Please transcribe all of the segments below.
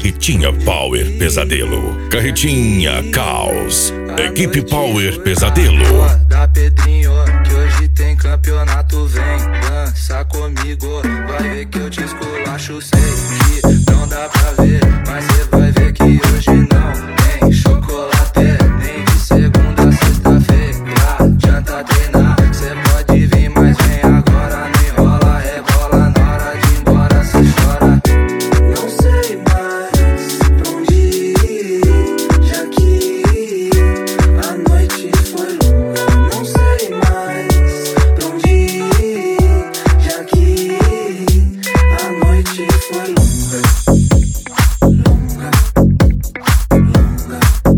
Carretinha Power Pesadelo. Carretinha Caos. Equipe Power Pesadelo. Da Pedrinho, que hoje tem campeonato, vem dança comigo. Vai ver que eu te esculacho, sei que não dá pra ver, mas cê vai ver que hoje não tem chocolate, nem de segunda a sexta-feira. Adianta treinar, cê pode vir, mas vem agora. Não enrola, rebola, na hora de ir embora cê chora. Não sei mais pra onde ir, já que a noite foi longa. Não sei mais pra onde ir, já que a noite foi longa. Longa, longa.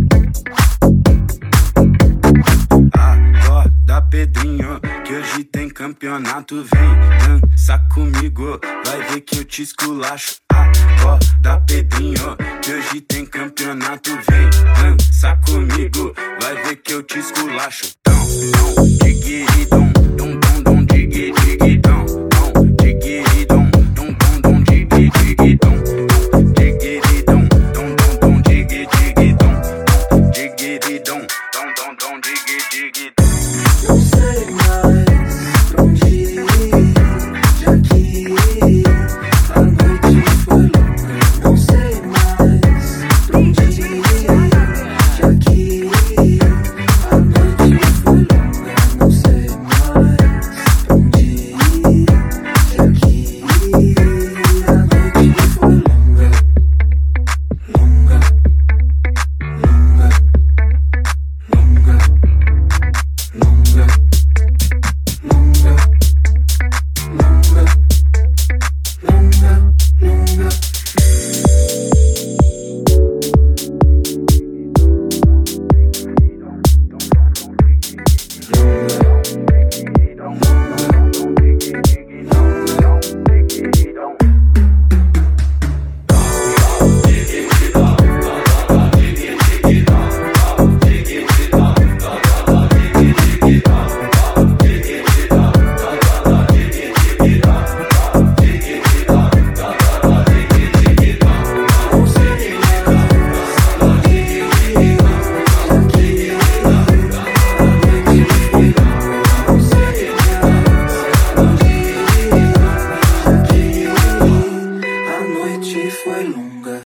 Acorda, Pedrinho, que hoje tem campeonato, vem dança comigo, vai ver que eu te esculacho. Acorda, Pedrinho, que hoje tem campeonato, vem dança comigo, vai ver que eu te esculacho. Diguiridão,